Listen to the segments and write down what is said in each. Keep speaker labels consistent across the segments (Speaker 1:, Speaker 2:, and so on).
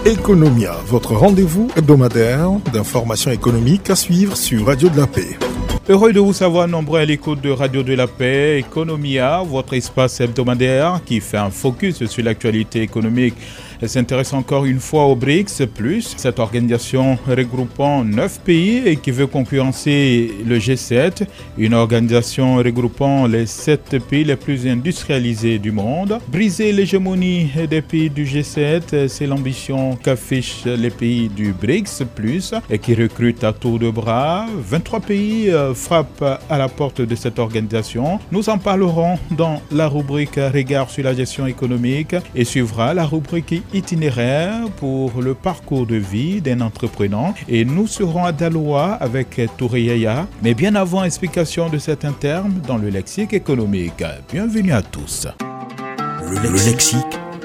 Speaker 1: Economia, votre rendez-vous hebdomadaire d'informations économiques à suivre sur Radio de la Paix.
Speaker 2: Heureux de vous savoir nombreux à l'écoute de Radio de la Paix, Economia, votre espace hebdomadaire qui fait un focus sur l'actualité économique. Elle s'intéresse encore une fois au BRICS+, cette organisation regroupant 9 pays et qui veut concurrencer le G7, une organisation regroupant les 7 pays les plus industrialisés du monde. Briser l'hégémonie des pays du G7, c'est l'ambition qu'affichent les pays du BRICS+, et qui recrutent à tour de bras. 23 pays frappent à la porte de cette organisation. Nous en parlerons dans la rubrique Regard sur la gestion économique et suivra la rubrique Itinéraire pour le parcours de vie d'un entrepreneur. Et nous serons à Daloa avec Touré Yaya. Mais bien avant, explication de certains termes dans le lexique économique. Bienvenue à tous.
Speaker 3: Le lexique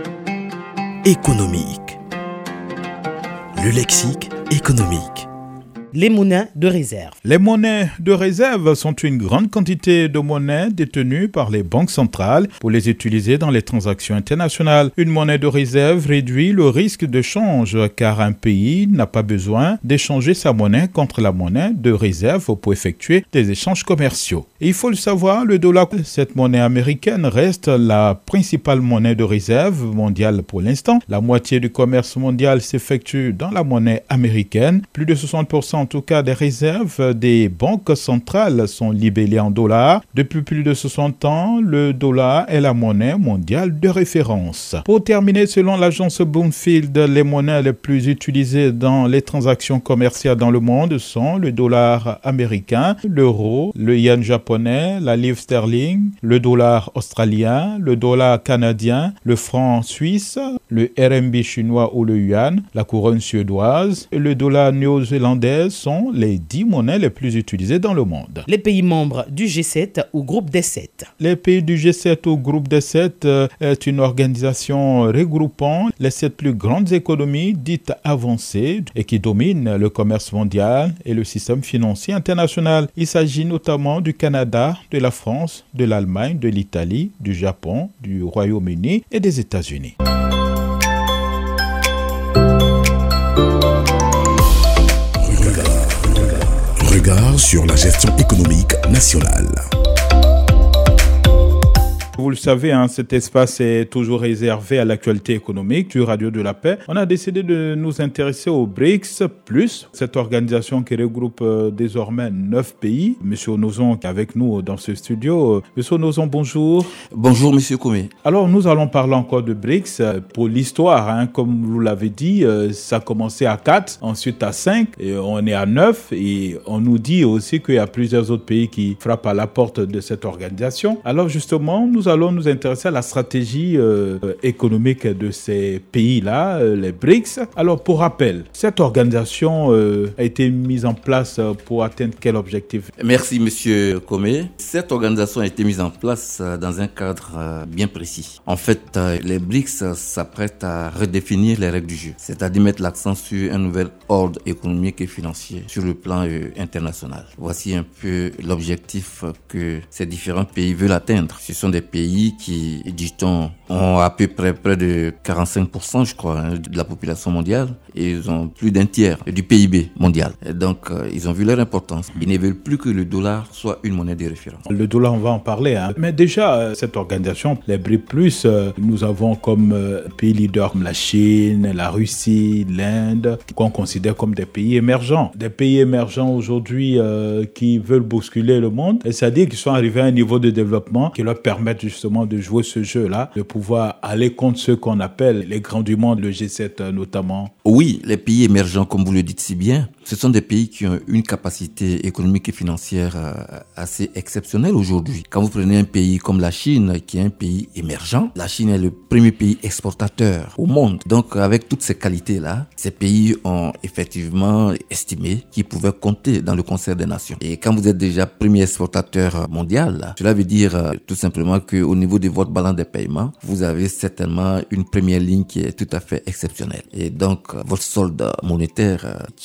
Speaker 3: économique. Le lexique économique.
Speaker 4: Les monnaies de réserve.
Speaker 2: Les monnaies de réserve sont une grande quantité de monnaies détenues par les banques centrales pour les utiliser dans les transactions internationales. Une monnaie de réserve réduit le risque de change car un pays n'a pas besoin d'échanger sa monnaie contre la monnaie de réserve pour effectuer des échanges commerciaux. Et il faut le savoir, le dollar, cette monnaie américaine, reste la principale monnaie de réserve mondiale pour l'instant. La moitié du commerce mondial s'effectue dans la monnaie américaine. Plus de 60% en tout cas des réserves des banques centrales sont libellées en dollars. Depuis plus de 60 ans, le dollar est la monnaie mondiale de référence. Pour terminer, selon l'agence Bloomfield, les monnaies les plus utilisées dans les transactions commerciales dans le monde sont le dollar américain, l'euro, le yen japonais, la livre sterling, le dollar australien, le dollar canadien, le franc suisse, le RMB chinois ou le yuan, la couronne suédoise et le dollar néo-zélandais sont les 10 monnaies les plus utilisées dans le monde.
Speaker 4: Les pays membres du G7 ou groupe des 7.
Speaker 2: Les pays du G7 ou groupe des 7 est une organisation regroupant les 7 plus grandes économies dites avancées et qui dominent le commerce mondial et le système financier international. Il s'agit notamment du Canada, de la France, de l'Allemagne, de l'Italie, du Japon, du Royaume-Uni et des États-Unis.
Speaker 3: Regard sur la gestion économique nationale.
Speaker 2: Vous le savez, cet espace est toujours réservé à l'actualité économique du Radio de la Paix. On a décidé de nous intéresser au BRICS+, cette organisation qui regroupe désormais 9 pays. Monsieur Onozon est avec nous dans ce studio. Monsieur Onozon, bonjour.
Speaker 5: Bonjour, Monsieur Komé.
Speaker 2: Alors, nous allons parler encore de BRICS. Pour l'histoire, comme vous l'avez dit, ça a commencé à 4, ensuite à 5, et on est à 9. Et on nous dit aussi qu'il y a plusieurs autres pays qui frappent à la porte de cette organisation. Alors, justement, nous allons nous intéresser à la stratégie économique de ces pays-là, les BRICS. Alors, pour rappel, cette organisation a été mise en place pour atteindre quel objectif?
Speaker 5: Merci, Monsieur Komé. Cette organisation a été mise en place dans un cadre bien précis. En fait, les BRICS s'apprêtent à redéfinir les règles du jeu, c'est-à-dire mettre l'accent sur un nouvel ordre économique et financier sur le plan international. Voici un peu l'objectif que ces différents pays veulent atteindre. Ce sont des pays qui, dit-on, ont à peu près de 45%, je crois, de la population mondiale, et ils ont plus d'un tiers du PIB mondial. Et donc, ils ont vu leur importance. Ils ne veulent plus que le dollar soit une monnaie de référence.
Speaker 2: Le dollar, on va en parler. Mais déjà, cette organisation, les BRICS+, nous avons comme pays leaders la Chine, la Russie, l'Inde, qu'on considère comme des pays émergents. Des pays émergents aujourd'hui qui veulent bousculer le monde, c'est-à-dire qu'ils sont arrivés à un niveau de développement qui leur permet justement de jouer ce jeu-là, de pouvoir aller contre ceux qu'on appelle les grands du monde, le G7 notamment.
Speaker 5: Oui, les pays émergents, comme vous le dites si bien, ce sont des pays qui ont une capacité économique et financière assez exceptionnelle aujourd'hui. Quand vous prenez un pays comme la Chine, qui est un pays émergent, la Chine est le premier pays exportateur au monde. Donc, avec toutes ces qualités-là, ces pays ont effectivement estimé qu'ils pouvaient compter dans le concert des nations. Et quand vous êtes déjà premier exportateur mondial, cela veut dire tout simplement qu'au niveau de votre balance des paiements, vous avez certainement une première ligne qui est tout à fait exceptionnelle. Et donc, votre solde monétaire qui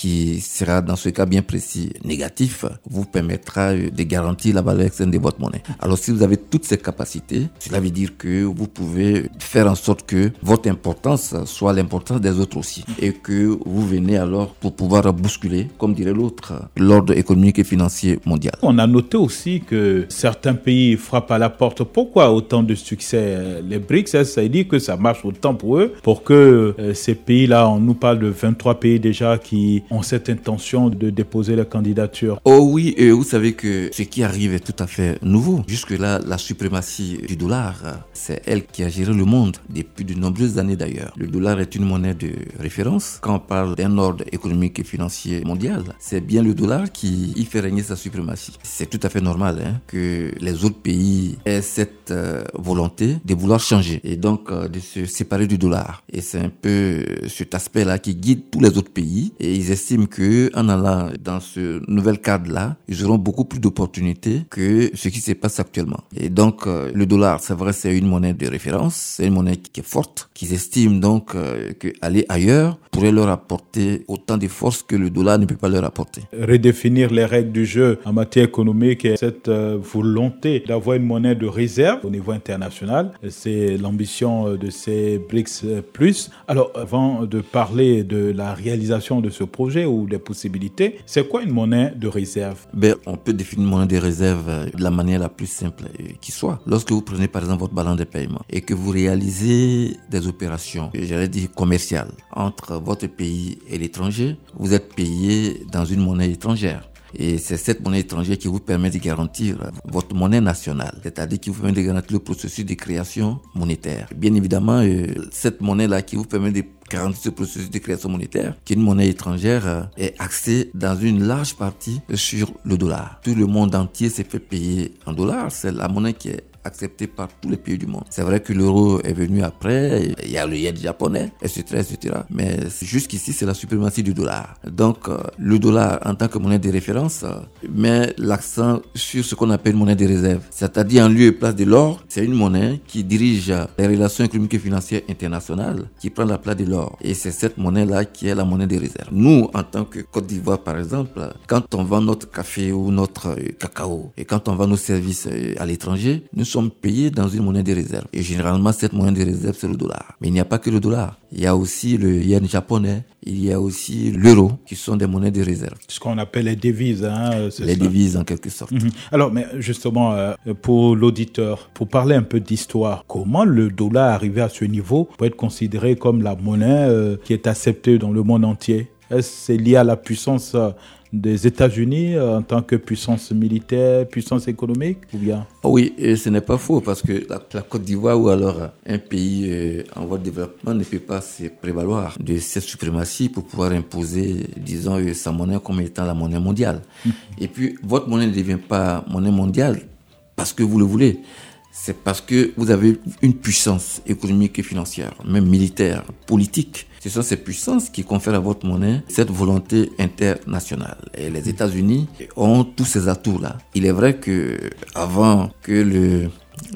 Speaker 5: sera dans ce cas bien précis négatif, vous permettra de garantir la valeur externe de votre monnaie. Alors si vous avez toutes ces capacités, cela veut dire que vous pouvez faire en sorte que votre importance soit l'importance des autres aussi et que vous venez alors pour pouvoir bousculer, comme dirait l'autre, l'ordre économique et financier mondial.
Speaker 2: On a noté aussi que certains pays frappent à la porte. Pourquoi autant de succès? Les BRICS, ça dit que ça marche autant pour eux, pour que ces pays-là, on nous parle de 23 pays déjà qui ont cette intention de déposer leur candidature.
Speaker 5: Oh oui, et vous savez que ce qui arrive est tout à fait nouveau. Jusque-là, la suprématie du dollar, c'est elle qui a géré le monde depuis de nombreuses années d'ailleurs. Le dollar est une monnaie de référence. Quand on parle d'un ordre économique et financier mondial, c'est bien le dollar qui y fait régner sa suprématie. C'est tout à fait normal que les autres pays aient cette volonté de vouloir changer et donc de se séparer du dollar. Et c'est un peu cet aspect-là qui guide tous les autres pays et ils estiment qu'en allant dans ce nouvel cadre-là, ils auront beaucoup plus d'opportunités que ce qui se passe actuellement. Et donc le dollar, c'est vrai, c'est une monnaie de référence, c'est une monnaie qui est forte, qu'ils estiment donc qu'aller ailleurs pourrait leur apporter autant de force que le dollar ne peut pas leur apporter.
Speaker 2: Redéfinir les règles du jeu en matière économique et cette volonté d'avoir une monnaie de réserve au niveau international, c'est l'ambition de ces BRICS+. Alors, avant de parler de la réalisation de ce projet ou des possibilités, c'est quoi une monnaie de réserve?
Speaker 5: On peut définir une monnaie de réserve de la manière la plus simple qui soit. Lorsque vous prenez par exemple votre balance de paiement et que vous réalisez des opérations, j'allais dire commerciales, entre votre pays et l'étranger, vous êtes payé dans une monnaie étrangère. Et c'est cette monnaie étrangère qui vous permet de garantir votre monnaie nationale, c'est-à-dire qui vous permet de garantir le processus de création monétaire. Bien évidemment, cette monnaie-là qui vous permet de garantir ce processus de création monétaire, qui est une monnaie étrangère, est axée dans une large partie sur le dollar. Tout le monde entier s'est fait payer en dollars, c'est la monnaie qui est accepté par tous les pays du monde. C'est vrai que l'euro est venu après, il y a le yen japonais, etc., etc. Mais jusqu'ici, c'est la suprématie du dollar. Donc, le dollar, en tant que monnaie de référence, met l'accent sur ce qu'on appelle une monnaie de réserve. C'est-à-dire, en lieu et place de l'or, c'est une monnaie qui dirige les relations économiques et financières internationales, qui prend la place de l'or. Et c'est cette monnaie-là qui est la monnaie de réserve. Nous, en tant que Côte d'Ivoire, par exemple, quand on vend notre café ou notre cacao, et quand on vend nos services à l'étranger, nous sommes payés dans une monnaie de réserve. Et généralement, cette monnaie de réserve, c'est le dollar. Mais il n'y a pas que le dollar. Il y a aussi le yen japonais, il y a aussi l'euro, qui sont des monnaies de réserve.
Speaker 2: Ce qu'on appelle les devises.
Speaker 5: Les devises, en quelque sorte.
Speaker 2: Alors, mais justement, pour l'auditeur, pour parler un peu d'histoire, comment le dollar est arrivé à ce niveau pour être considéré comme la monnaie qui est acceptée dans le monde entier? Est-ce que c'est lié à la puissance des États-Unis en tant que puissance militaire, puissance économique ou bien?
Speaker 5: Oui, et ce n'est pas faux parce que la Côte d'Ivoire ou alors un pays en voie de développement ne peut pas se prévaloir de cette suprématie pour pouvoir imposer, disons, sa monnaie comme étant la monnaie mondiale. Et puis, votre monnaie ne devient pas monnaie mondiale parce que vous le voulez. C'est parce que vous avez une puissance économique et financière, même militaire, politique. Ce sont ces puissances qui confèrent à votre monnaie cette volonté internationale. Et les États-Unis ont tous ces atouts-là. Il est vrai que avant que le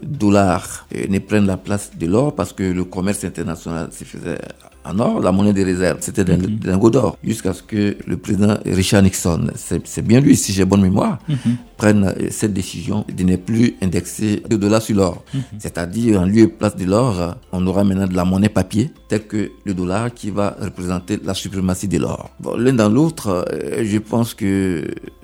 Speaker 5: dollar ne prenne la place de l'or, parce que le commerce international se faisait en or, la monnaie de réserve, c'était des lingots d'or, jusqu'à ce que le président Richard Nixon, c'est bien lui, si j'ai bonne mémoire, prenne cette décision de ne plus indexer le dollar sur l'or. C'est-à-dire, en lieu et place de l'or, on aura maintenant de la monnaie papier, telle que le dollar, qui va représenter la suprématie de l'or. Bon, l'un dans l'autre, je pense que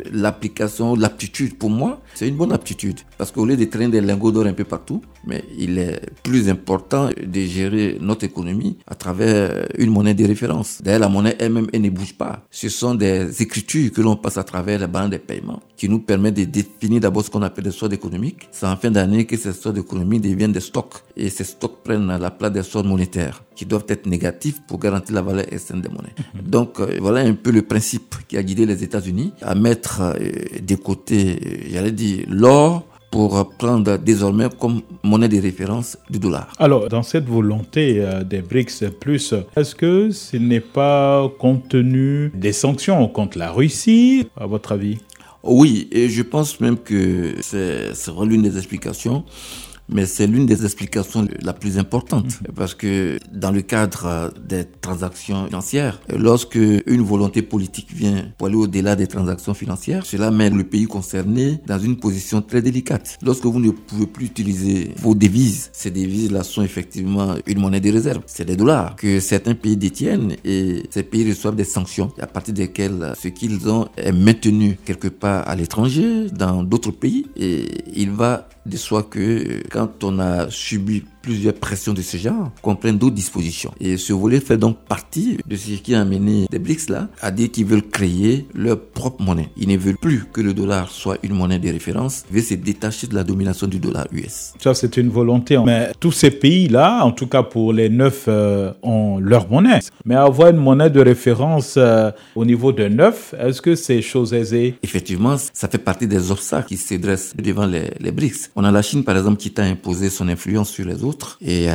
Speaker 5: l'aptitude, pour moi, c'est une bonne aptitude. Parce qu'au lieu de traîner des lingots d'or un peu partout, mais il est plus important de gérer notre économie à travers une monnaie de référence. D'ailleurs, la monnaie elle-même, elle ne bouge pas. Ce sont des écritures que l'on passe à travers la balance des paiements qui nous permettent de définir d'abord ce qu'on appelle des soldes économiques. C'est en fin d'année que ces soldes économiques deviennent des stocks. Et ces stocks prennent la place des soldes monétaires qui doivent être négatifs pour garantir la valeur externe des monnaies. Donc, voilà un peu le principe qui a guidé les États-Unis à mettre de côté, j'allais dire, l'or pour prendre désormais comme monnaie de référence du dollar.
Speaker 2: Alors, dans cette volonté des BRICS+, est-ce que ce n'est pas compte tenu des sanctions contre la Russie, à votre avis?
Speaker 5: Oui, et je pense même que c'est l'une des explications. mais c'est l'une des explications la plus importante. Parce que dans le cadre des transactions financières, lorsque une volonté politique vient pour aller au-delà des transactions financières, cela met le pays concerné dans une position très délicate. Lorsque vous ne pouvez plus utiliser vos devises, ces devises-là sont effectivement une monnaie de réserve. C'est des dollars que certains pays détiennent et ces pays reçoivent des sanctions à partir desquelles ce qu'ils ont est maintenu quelque part à l'étranger, dans d'autres pays. Et il va de soi que quand on a subi plusieurs pressions de ce genre, qu'on prenne d'autres dispositions. Et ce volet fait donc partie de ce qui a amené les BRICS là à dire qu'ils veulent créer leur propre monnaie. Ils ne veulent plus que le dollar soit une monnaie de référence, ils veulent se détacher de la domination du dollar US.
Speaker 2: Ça, c'est une volonté. Mais tous ces pays-là, en tout cas pour les 9, ont leur monnaie. Mais avoir une monnaie de référence au niveau de 9, est-ce que c'est chose aisée?
Speaker 5: Effectivement, ça fait partie des obstacles qui se dressent devant les BRICS. On a la Chine, par exemple, qui t'a imposé son influence sur les autres, et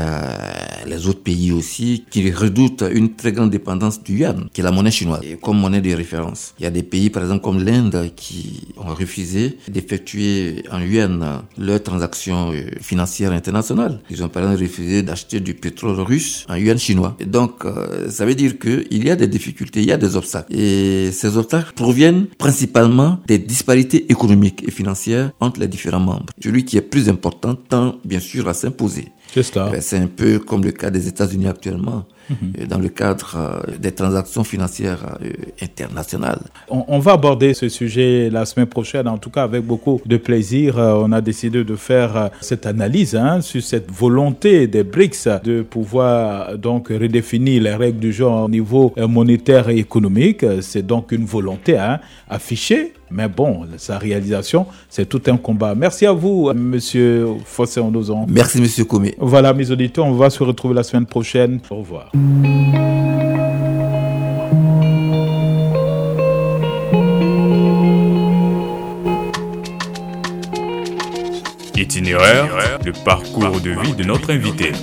Speaker 5: les autres pays aussi qui redoutent une très grande dépendance du yuan, qui est la monnaie chinoise, et comme monnaie de référence. Il y a des pays, par exemple, comme l'Inde, qui ont refusé d'effectuer en yuan leurs transactions financières internationales. Ils ont, par exemple, refusé d'acheter du pétrole russe en yuan chinois. Et donc, ça veut dire qu'il y a des difficultés, il y a des obstacles. Et ces obstacles proviennent principalement des disparités économiques et financières entre les différents membres. Celui qui est plus important tend, bien sûr, à s'imposer. C'est un peu comme le cas des États-Unis actuellement, dans le cadre des transactions financières internationales.
Speaker 2: On va aborder ce sujet la semaine prochaine, en tout cas avec beaucoup de plaisir. On a décidé de faire cette analyse sur cette volonté des BRICS de pouvoir donc redéfinir les règles du jeu au niveau monétaire et économique. C'est donc une volonté affichée. Mais bon, sa réalisation, c'est tout un combat. Merci à vous, Monsieur Fossé Ondozon.
Speaker 5: Merci, Monsieur Komé.
Speaker 2: Voilà, mes auditeurs, on va se retrouver la semaine prochaine. Au revoir.
Speaker 6: Itinéraire, le parcours de vie de notre invité.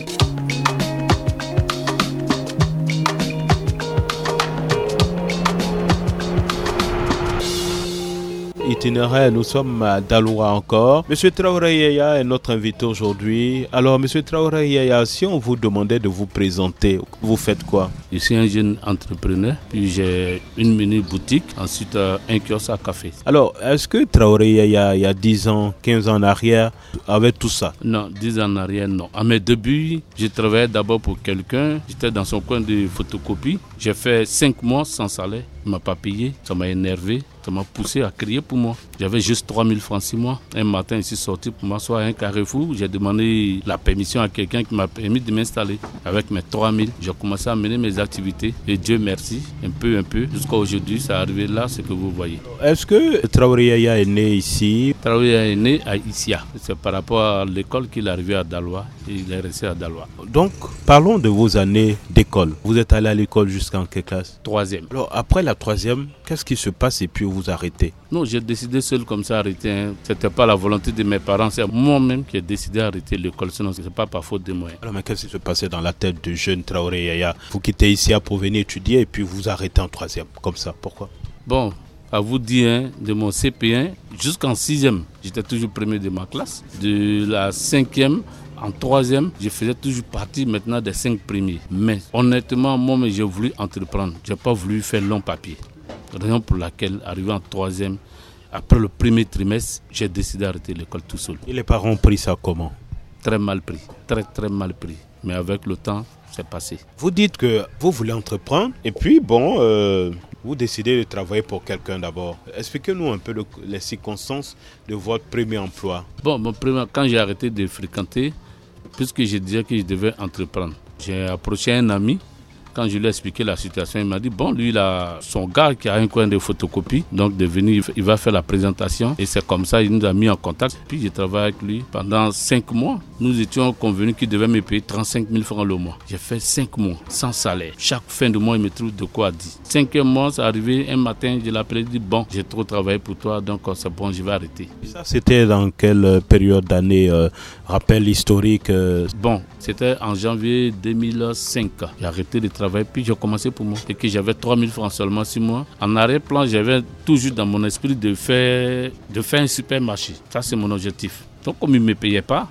Speaker 7: Itinéraire, nous sommes à Daloa encore. Monsieur Traoré Yaya est notre invité aujourd'hui. Alors, Monsieur Traoré Yaya, si on vous demandait de vous présenter, vous faites quoi?
Speaker 8: Je suis un jeune entrepreneur, puis j'ai une mini-boutique, ensuite un kiosque à café.
Speaker 7: Alors, est-ce que Traoré Yaya, il y a 10 ans, 15 ans en arrière, avait tout ça?
Speaker 8: Non, 10 ans en arrière, non. À mes débuts, je travaillais d'abord pour quelqu'un. J'étais dans son coin de photocopie. J'ai fait 5 mois sans salaire. Il ne m'a pas payé. Ça m'a énervé. Ça m'a poussé à crier pour moi. J'avais juste 3000 francs 6 mois. Un matin, je suis sorti pour m'asseoir à un carrefour. J'ai demandé la permission à quelqu'un qui m'a permis de m'installer. Avec mes 3000, j'ai commencé à mener mes activités. Et Dieu merci, un peu, jusqu'à aujourd'hui, ça est arrivé là, ce que vous voyez.
Speaker 7: Est-ce que Traoré Yaya est né ici?
Speaker 8: Traoré Yaya est né à Issia. C'est par rapport à l'école qu'il est arrivé à Daloa. Et il est resté à Daloa.
Speaker 7: Donc, parlons de vos années d'école. Vous êtes allé à l'école jusqu'en quelle classe?
Speaker 8: 3e.
Speaker 7: Alors, après la 3e, qu'est-ce qui se passe et puis vous arrêtez?
Speaker 8: Non, j'ai décidé seul comme ça d'arrêter. C'était pas la volonté de mes parents, c'est moi-même qui ai décidé d'arrêter l'école. Sinon, c'est pas par faute de moyens.
Speaker 7: Alors, mais qu'est-ce qui se passait dans la tête de jeune Traoré Yaya? Vous quittez ici pour venir étudier et puis vous arrêtez en 3e. Comme ça, pourquoi?
Speaker 8: Bon, à vous dire, de mon CP1 jusqu'en 6e, j'étais toujours premier de ma classe. De la 5e en 3e, je faisais toujours partie maintenant des 5 premiers. Mais honnêtement, moi, j'ai voulu entreprendre. Je n'ai pas voulu faire long papier. Raison pour laquelle, arrivé en 3e, après le premier trimestre, j'ai décidé d'arrêter l'école tout seul.
Speaker 7: Et les parents ont pris ça comment?
Speaker 8: Très mal pris, très mal pris. Mais avec le temps, c'est passé.
Speaker 7: Vous dites que vous voulez entreprendre et puis vous décidez de travailler pour quelqu'un d'abord. Expliquez-nous un peu les circonstances de votre premier emploi.
Speaker 8: Bon, quand j'ai arrêté de fréquenter, puisque je disais que je devais entreprendre, j'ai approché un ami. Quand je lui ai expliqué la situation, il m'a dit, bon, lui, il a son gars qui a un coin de photocopie, donc de venir, il va faire la présentation. Et c'est comme ça, il nous a mis en contact. Puis j'ai travaillé avec lui pendant 5 mois. Nous étions convenus qu'il devait me payer 35 000 francs le mois. J'ai fait 5 mois sans salaire. Chaque fin de mois, il me trouve de quoi dire. 5e mois, c'est arrivé, un matin, je l'ai appelé, il dit, bon, j'ai trop travaillé pour toi, donc c'est bon, je vais arrêter.
Speaker 7: Ça, c'était dans quelle période d'année? Rappel historique?
Speaker 8: Bon, c'était en janvier 2005. J'ai arrêté de travailler, puis j'ai commencé pour moi. Et que j'avais 3 000 francs seulement 6 mois. En arrière-plan, j'avais toujours dans mon esprit de faire un supermarché. Ça, c'est mon objectif. Donc, comme il ne me payait pas,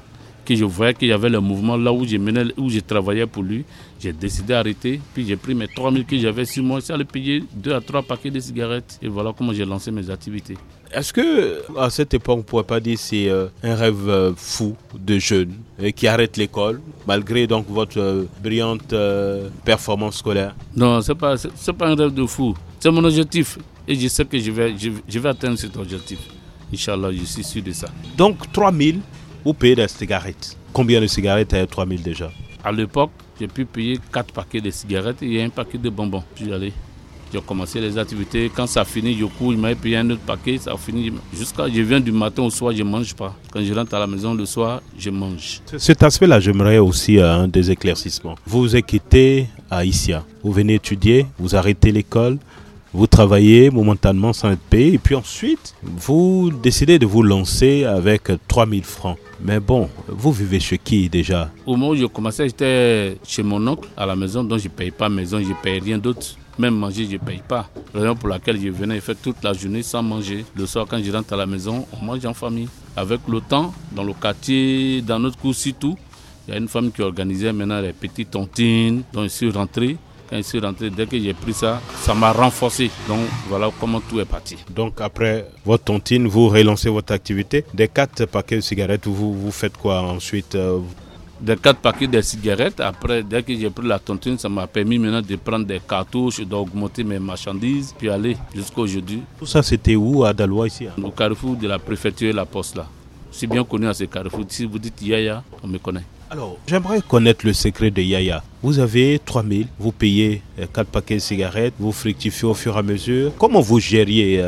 Speaker 8: que je voyais qu'il y avait le mouvement là où je travaillais pour lui. J'ai décidé d'arrêter, puis j'ai pris mes 3 000 que j'avais sur moi, j'allais payer 2 à 3 paquets de cigarettes. Et voilà comment j'ai lancé mes activités.
Speaker 7: Est-ce que à cette époque, on ne pourrait pas dire que c'est un rêve fou de jeune qui arrête l'école, malgré donc votre brillante performance scolaire?
Speaker 8: Non, c'est pas un rêve de fou. C'est mon objectif. Et je sais que je vais atteindre cet objectif. Inch'Allah, je suis sûr de ça.
Speaker 7: Donc 3 000, vous payez des cigarettes. Combien de cigarettes à 3 000 déjà?
Speaker 8: À l'époque, j'ai pu payer 4 paquets de cigarettes et un paquet de bonbons. Puis j'ai commencé les activités. Quand ça finit, je cours, il m'a payé un autre paquet. Ça finit jusqu'à je viens du matin au soir, je ne mange pas. Quand je rentre à la maison le soir, je mange.
Speaker 7: Cet aspect-là, j'aimerais aussi des éclaircissements. Vous vous êtes quitté à Issia. Vous venez étudier, vous arrêtez l'école. Vous travaillez momentanément sans être payé et puis ensuite, vous décidez de vous lancer avec 3 000 francs. Mais bon, vous vivez chez qui déjà?
Speaker 8: Au moment où je commençais, j'étais chez mon oncle à la maison, donc je ne paye pas maison, je ne paye rien d'autre. Même manger, je ne paye pas. La raison pour laquelle je venais faire toute la journée sans manger. Le soir, quand je rentre à la maison, on mange en famille. Avec le temps, dans le quartier, dans notre cour surtout, il y a une femme qui organisait maintenant les petites tontines, donc je suis rentré. Quand je suis rentré, dès que j'ai pris ça, ça m'a renforcé. Donc voilà comment tout est parti.
Speaker 7: Donc après votre tontine, vous relancez votre activité. Des 4 paquets de cigarettes, vous faites quoi ensuite?
Speaker 8: Des 4 paquets de cigarettes. Après, dès que j'ai pris la tontine, ça m'a permis maintenant de prendre des cartouches, d'augmenter mes marchandises, puis aller jusqu'à aujourd'hui.
Speaker 7: Tout ça, c'était où à Daloa ici?
Speaker 8: Au carrefour de la préfecture et la poste là. Je suis bien connu à ce carrefour. Si vous dites Yaya, on me connaît.
Speaker 7: Alors, j'aimerais connaître le secret de Yaya. Vous avez 3 000, vous payez 4 paquets de cigarettes, vous fructifiez au fur et à mesure. Comment vous gériez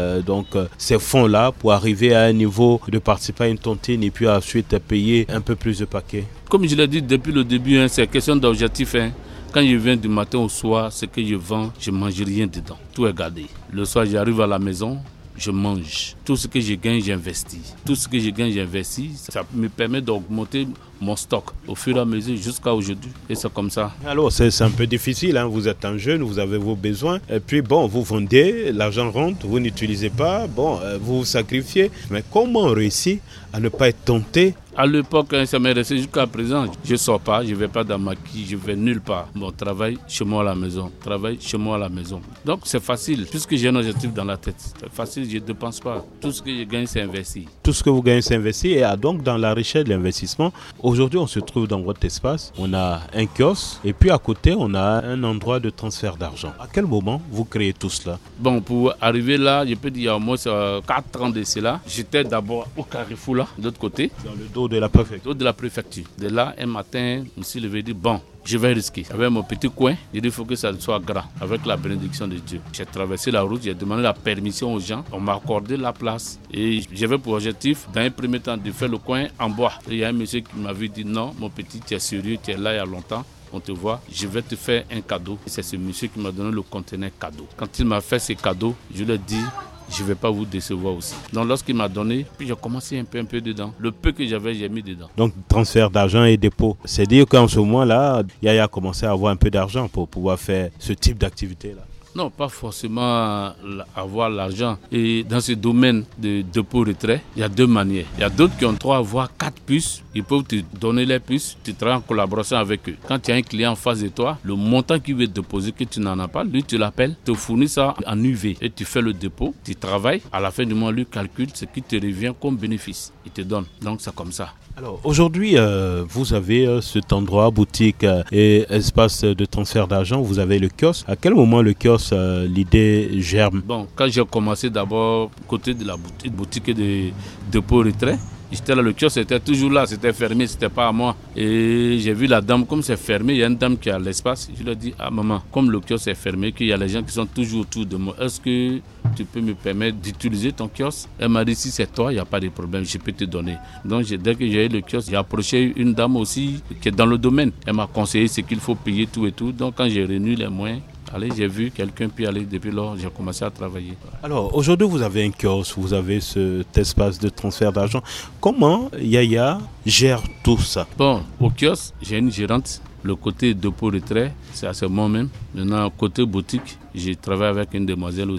Speaker 7: ces fonds-là pour arriver à un niveau de participer à une tontine et puis ensuite payer un peu plus de paquets?
Speaker 8: Comme je l'ai dit depuis le début, c'est question d'objectif. Quand je viens du matin au soir, ce que je vends, je ne mange rien dedans. Tout est gardé. Le soir, j'arrive à la maison. Je mange. Tout ce que je gagne, j'investis. Tout ce que je gagne, j'investis. Ça me permet d'augmenter mon stock au fur et à mesure jusqu'à aujourd'hui. Et c'est comme ça.
Speaker 7: Alors, c'est un peu difficile. Vous êtes un jeune, vous avez vos besoins. Et puis, bon, vous vendez, l'argent rentre, vous n'utilisez pas. Bon, vous vous sacrifiez. Mais comment on réussit à ne pas être tenté?
Speaker 8: À l'époque, ça m'est resté jusqu'à présent. Je ne sors pas, je ne vais pas dans ma quille, je ne vais nulle part. Bon, travail chez moi à la maison. Travail chez moi à la maison. Donc, c'est facile. Puisque j'ai un objectif dans la tête, c'est facile, je ne dépense pas. Tout ce que je gagne, c'est investi.
Speaker 7: Tout ce que vous gagnez, c'est investi. Et donc, dans la richesse de l'investissement, aujourd'hui, on se trouve dans votre espace. On a un kiosque. Et puis, à côté, on a un endroit de transfert d'argent. À quel moment vous créez tout cela?
Speaker 8: Bon, pour arriver là, je peux dire, il y a au moins 4 ans de cela. J'étais d'abord au carrefour là, de l'autre côté.
Speaker 7: Dans le dos de la préfecture.
Speaker 8: De la préfecture. De là, un matin, je me suis levé et dit, bon, je vais risquer. Avec mon petit coin, j'ai dit, il faut que ça soit grand, avec la bénédiction de Dieu. J'ai traversé la route, j'ai demandé la permission aux gens. On m'a accordé la place. Et j'avais pour objectif, dans un premier temps, de faire le coin en bois. Et il y a un monsieur qui m'avait dit, non, mon petit, tu es sérieux, tu es là il y a longtemps. On te voit, je vais te faire un cadeau. Et c'est ce monsieur qui m'a donné le conteneur cadeau. Quand il m'a fait ce cadeau, je lui ai dit, je ne vais pas vous décevoir aussi. Donc lorsqu'il m'a donné, puis j'ai commencé un peu dedans. Le peu que j'avais, j'ai mis dedans.
Speaker 7: Donc transfert d'argent et dépôt. C'est dire qu'en ce moment-là, Yaya a commencé à avoir un peu d'argent pour pouvoir faire ce type d'activité-là.
Speaker 8: Non, pas forcément avoir l'argent. Et dans ce domaine de dépôt-retrait, il y a 2 manières. Il y a d'autres qui ont 3 voire 4 puces. Ils peuvent te donner les puces. Tu travailles en collaboration avec eux. Quand tu as un client en face de toi, le montant qu'il veut déposer, que tu n'en as pas, lui, tu l'appelles, te fournit ça en UV. Et tu fais le dépôt, tu travailles. À la fin du mois, lui calcule ce qui te revient comme bénéfice. Il te donne. Donc, c'est comme ça.
Speaker 7: Alors aujourd'hui, vous avez cet endroit, boutique et espace de transfert d'argent, vous avez le kiosque. À quel moment le kiosque, l'idée germe?
Speaker 8: Bon, quand j'ai commencé d'abord, côté de la boutique de dépôt-retrait, j'étais là, le kiosque était toujours là, c'était fermé, c'était pas à moi. Et j'ai vu la dame, comme c'est fermé, il y a une dame qui a l'espace. Je lui ai dit, ah maman, comme le kiosque est fermé, qu'il y a les gens qui sont toujours autour de moi, est-ce que tu peux me permettre d'utiliser ton kiosque? Elle m'a dit, si c'est toi, il n'y a pas de problème, je peux te donner. Donc dès que j'ai eu le kiosque, j'ai approché une dame aussi qui est dans le domaine. Elle m'a conseillé ce qu'il faut payer, tout et tout. Donc quand j'ai réuni les moyens, allez, j'ai vu quelqu'un puis aller. Depuis lors, j'ai commencé à travailler.
Speaker 7: Alors, aujourd'hui, vous avez un kiosque, vous avez cet espace de transfert d'argent. Comment Yaya gère tout ça?
Speaker 8: Bon, au kiosque, j'ai une gérante. Le côté dépôt-retrait, c'est à ce moment même. Maintenant, côté boutique, j'ai travaillé avec une demoiselle aussi.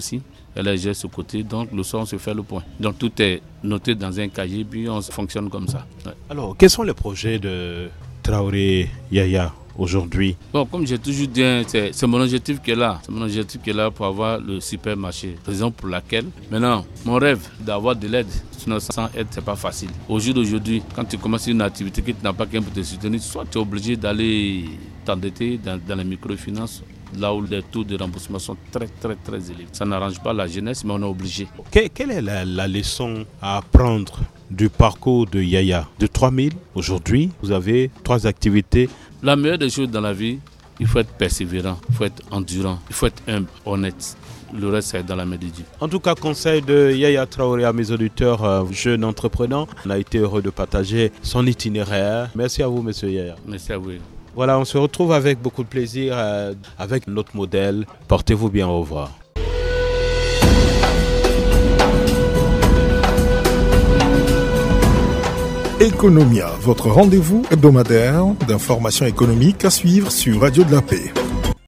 Speaker 8: Elle gère ce côté, donc le soir on se fait le point. Donc tout est noté dans un cahier, puis on fonctionne comme ça. Ouais.
Speaker 7: Alors, quels sont les projets de Traoré Yaya aujourd'hui?
Speaker 8: Bon, comme j'ai toujours dit, c'est mon objectif qui est là. C'est mon objectif qui est là pour avoir le supermarché. Raison pour laquelle, maintenant, mon rêve d'avoir de l'aide, sinon sans aide, c'est pas facile. Au jour d'aujourd'hui, quand tu commences une activité que tu n'as pas quelqu'un pour te soutenir, soit tu es obligé d'aller t'endetter dans les microfinances, là où les taux de remboursement sont très élevés. Ça n'arrange pas la jeunesse, mais on est obligé.
Speaker 7: Quelle est la leçon à apprendre du parcours de Yaya? De 3000, aujourd'hui, vous avez 3 activités.
Speaker 8: La meilleure des choses dans la vie, il faut être persévérant, il faut être endurant, il faut être humble, honnête. Le reste, c'est dans la main de Dieu.
Speaker 7: En tout cas, conseil de Yaya Traoré à mes auditeurs, jeunes entrepreneurs. On a été heureux de partager son itinéraire. Merci à vous, monsieur Yaya.
Speaker 8: Merci à vous.
Speaker 7: Voilà, on se retrouve avec beaucoup de plaisir avec notre modèle. Portez-vous bien, au revoir.
Speaker 1: Economia, votre rendez-vous hebdomadaire d'information économique à suivre sur Radio de la Paix.